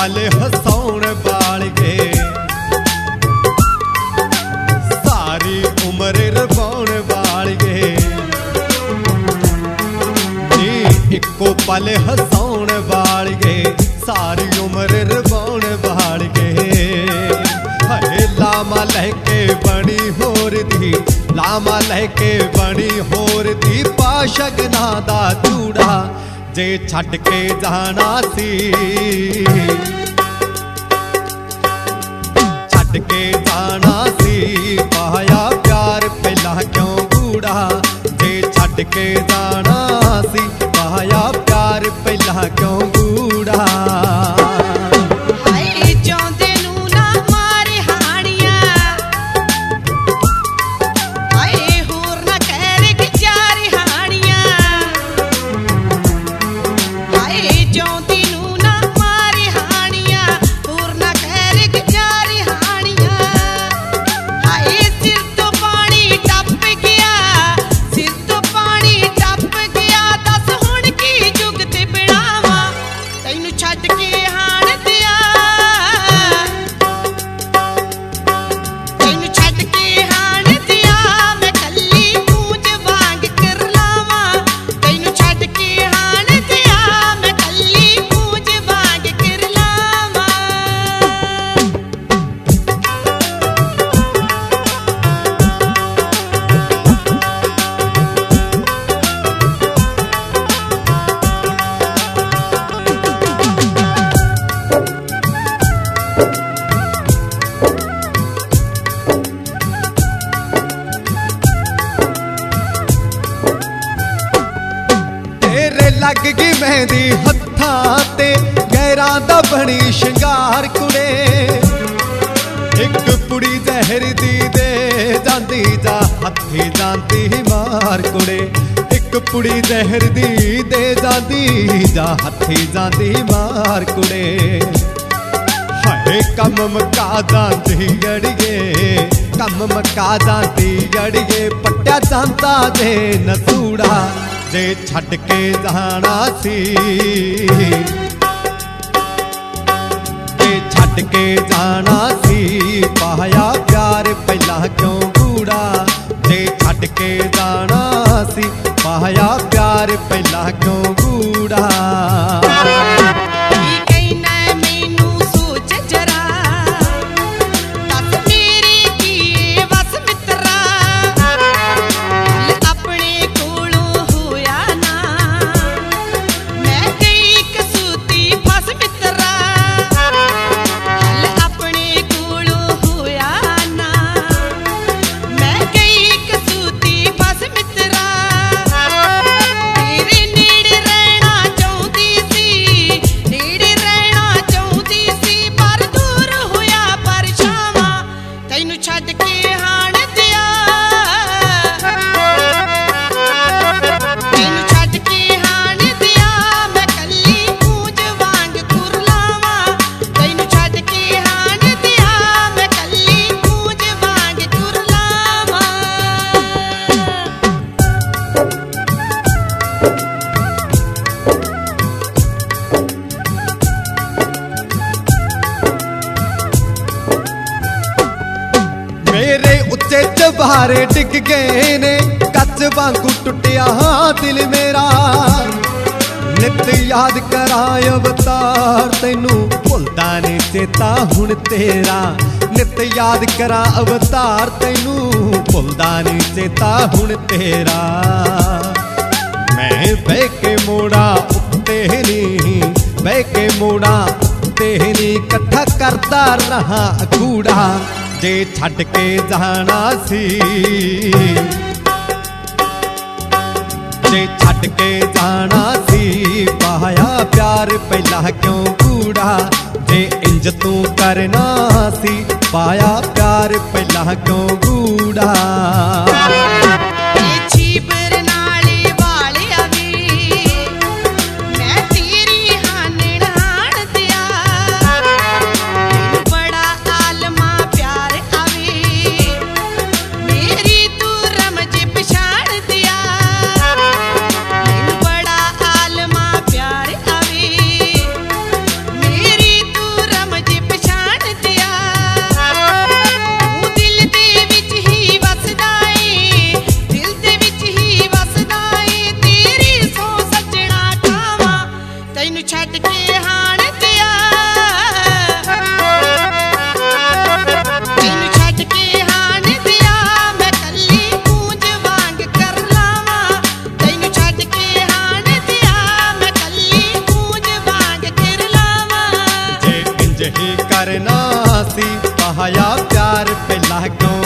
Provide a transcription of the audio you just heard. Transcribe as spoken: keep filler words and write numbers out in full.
पल हसाउण वाले सारी उम्र रवाउण वाले नी इको पल हसाउण वाले सारी उम्र रवाउण वाले हाय लामा लहके बनी होर दी लामा लहके बनी होर दी पा शगना दा चूड़ा जे छड़ के जाना सी छड़ के जाना सी पाया प्यार पहला क्यों गूढ़ा जे छड़ के जाना सी पाया प्यार पहला क्यों गूढ़ा लग गई मेहंदी हत्थां ते गैरां दा बनी शिंगार कुड़े एक पुड़ी जहर दी दे जांदी जा हत्थी जांदी मार कुड़े एक पुड़ी जहर दी दे जांदी जा हत्थी जांदी मार कुड़े हाय कम मका जांदी अड़िए कम मका जांदी अड़िए पट्टा जांदा जे नसूड़ा जे छड़ के जाना सी जे छड़ के जाना सी पाया प्यार पहला क्यों गूढ़ा जे छड़ के जाना सी पाया प्यार पहला क्यों गूढ़ा चबारे डिग गए ने कच वांगू टुटिया दिल मेरा नित याद करा अवतार तेनू भुलदा नहीं चेता हुण तेरा नित याद करा अवतार तेनू भुलदा नहीं चेता हुण तेरा मैं बह के मोड़ा उत्ते नहीं बह के मोड़ा उत्ते नहीं कट्ठा करता रहा कूड़ा जे छड़ के जाना सी जे छड़ के जाना सी पाया प्यार पहला क्यों गूढ़ा जे इंज तू करना सी पाया प्यार पहला क्यों गूढ़ा मेरी तू करना सी, पाया प्यार पहला क्यों